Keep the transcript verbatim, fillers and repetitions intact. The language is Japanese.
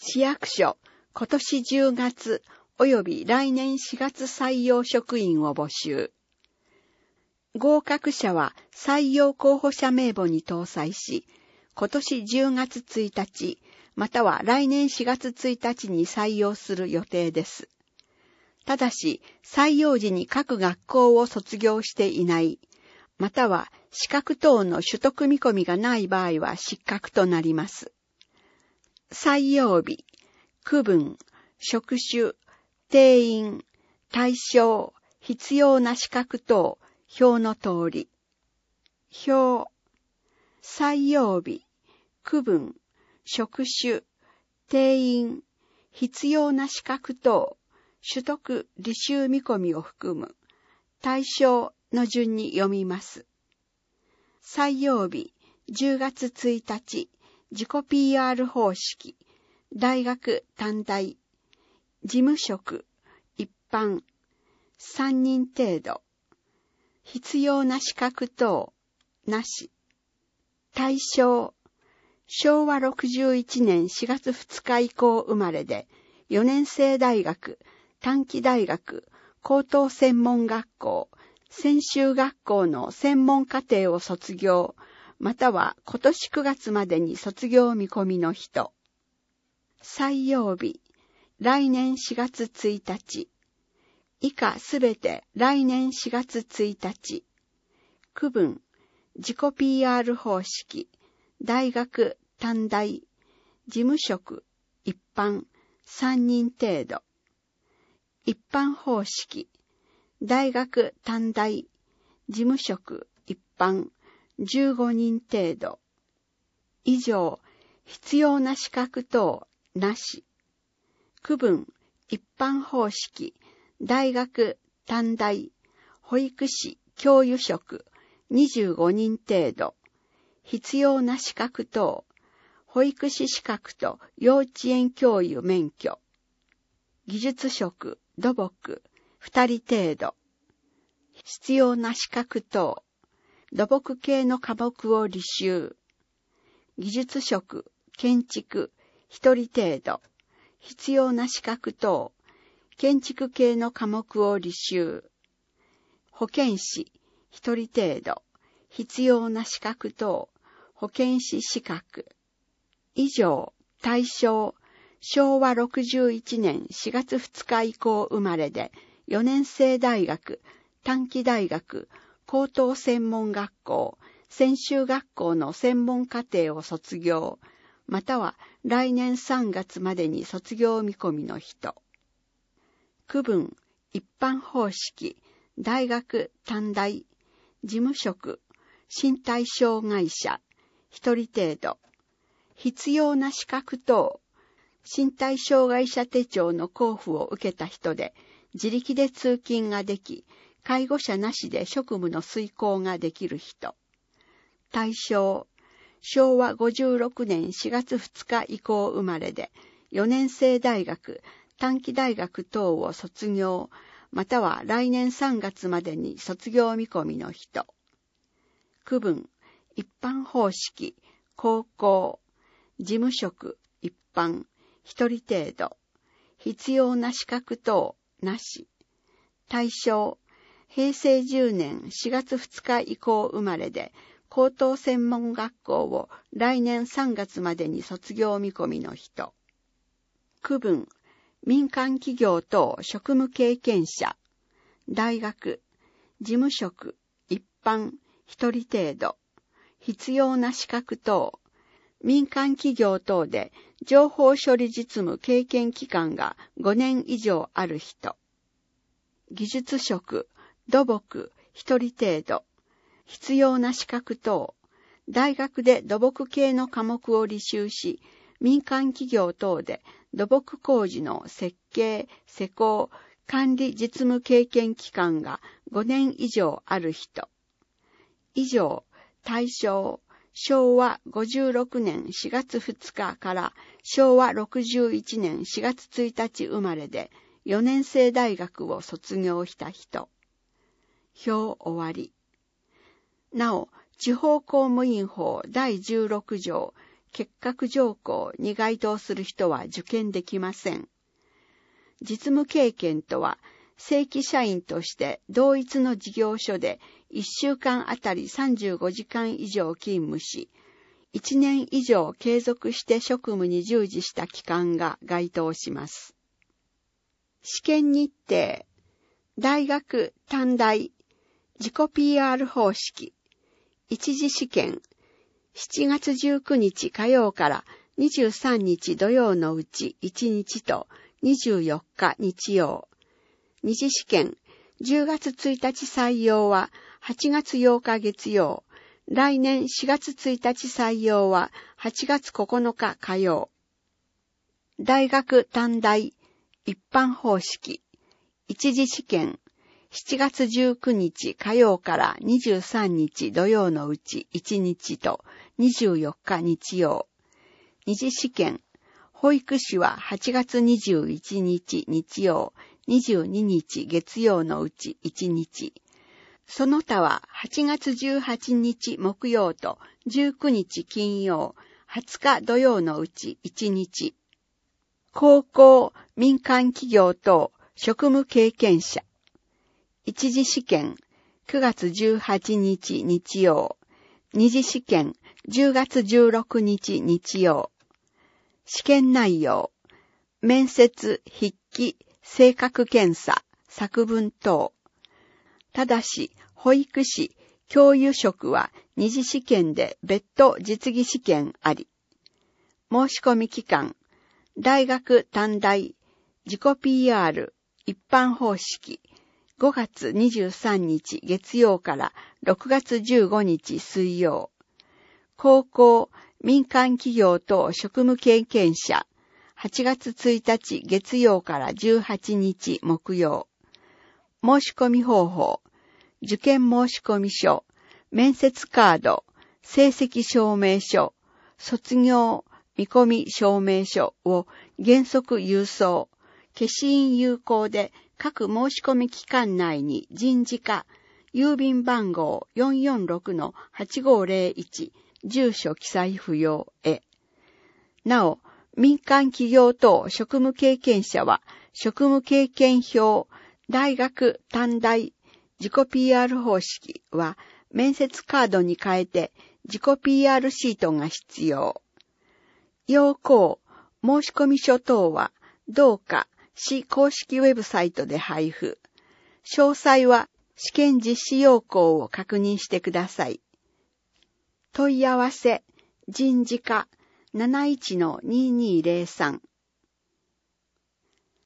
市役所、今年じゅうがつ及び来年しがつ採用職員を募集。合格者は採用候補者名簿に登載し、今年じゅうがつついたち、または来年しがつついたちに採用する予定です。ただし、採用時に各学校を卒業していない、または資格等の取得見込みがない場合は失格となります。採用日、区分、職種、定員、対象、必要な資格等、表の通り。表、採用日、区分、職種、定員、必要な資格等、取得履修見込みを含む対象の順に読みます。採用日じゅうがつついたち、自己 ピーアール 方式、大学短大、事務職、一般、さんにん程度、必要な資格等、なし。対象、しょうわろくじゅういちねんしがつふつか以降生まれで、よねんせい大学、短期大学、高等専門学校、専修学校の専門課程を卒業、または今年くがつまでに卒業見込みの人。採用日、来年しがつついたち。以下すべて来年しがつついたち。区分、自己 ピーアール 方式、大学、短大、事務職、一般、さんにん程度。一般方式、大学短大、事務職一般じゅうごにん程度。以上、必要な資格等なし。区分、一般方式、大学短大、保育士教諭職にじゅうごにん程度。必要な資格等、保育士資格と幼稚園教諭免許。技術職、土木、二人程度。必要な資格等、土木系の科目を履修。技術職、建築、一人程度。必要な資格等、建築系の科目を履修。保健師、一人程度。必要な資格等、保健師資格。以上、対象、しょうわろくじゅういちねんしがつふつか以降生まれで、よねんせい大学、短期大学、高等専門学校、専修学校の専門課程を卒業、または来年さんがつまでに卒業見込みの人。区分、一般方式、大学短大、事務職、身体障害者、一人程度。必要な資格等、身体障害者手帳の交付を受けた人で、自力で通勤ができ、介護者なしで職務の遂行ができる人。対象、しょうわごじゅうろくねんしがつふつか以降生まれで、よねんせい大学、短期大学等を卒業、または来年さんがつまでに卒業見込みの人。区分、一般方式、高校、事務職、一般、一人程度。必要な資格等、なし。対象、へいせいじゅうねんしがつふつか以降生まれで、高等専門学校を来年さんがつまでに卒業見込みの人。区分、民間企業等職務経験者。大学、事務職、一般、一人程度。必要な資格等。民間企業等で情報処理実務経験期間がごねん以上ある人。技術職、土木、一人程度。必要な資格等。大学で土木系の科目を履修し、民間企業等で土木工事の設計、施工、管理実務経験期間がごねん以上ある人。以上、対象、しょうわごじゅうろくねんしがつふつかからしょうわろくじゅういちねんしがつついたち生まれでよねんせい大学を卒業した人。表終わり。なお、地方公務員法だいじゅうろくじょう、 結核条項に該当する人は受験できません。実務経験とは、正規社員として同一の事業所でいっしゅうかんあたりさんじゅうごじかん以上勤務し、いちねん以上継続して職務に従事した期間が該当します。試験日程、大学、短大、自己 ピーアール 方式、一次試験、しちがつじゅうくにち火曜からにじゅうさんにち土曜のうちいちにちとにじゅうよっか日曜。二次試験、じゅうがつついたち採用ははちがつようか月曜。来年しがつついたち採用ははちがつここのか火曜。大学短大一般方式一次試験しちがつじゅうくにち火曜からにじゅうさんにち土曜のうちいちにちとにじゅうよっか日曜。二次試験保育士ははちがつにじゅういちにち日曜、にじゅうににち月曜のうちいちにち。その他ははちがつじゅうはちにち木曜とじゅうくにち金曜、はつか土曜のうちいちにち。高校、民間企業等職務経験者。一次試験くがつじゅうはちにち日曜。二次試験じゅうがつじゅうろくにち日曜。試験内容。面接、筆記、性格検査、作文等。ただし、保育士、教諭職は二次試験で別途実技試験あり。申し込み期間、大学短大、自己 ピーアール、一般方式、ごがつにじゅうさんにち月曜からろくがつじゅうごにち水曜。高校、民間企業等職務経験者、はちがつついたち月曜からじゅうはちにち木曜。申し込み方法、受験申込書、面接カード、成績証明書、卒業見込み証明書を原則郵送、消印有効で各申込期間内に人事課、郵便番号 よんよんろくのはちごぜろいち、住所記載不要へ。なお、民間企業等職務経験者は、職務経験表、大学短大、自己 ピーアール 方式は、面接カードに変えて、自己 ピーアール シートが必要。要項、申込書等は、同課、市公式ウェブサイトで配布。詳細は、試験実施要項を確認してください。問い合わせ、人事課 なないちのにーにーぜろさん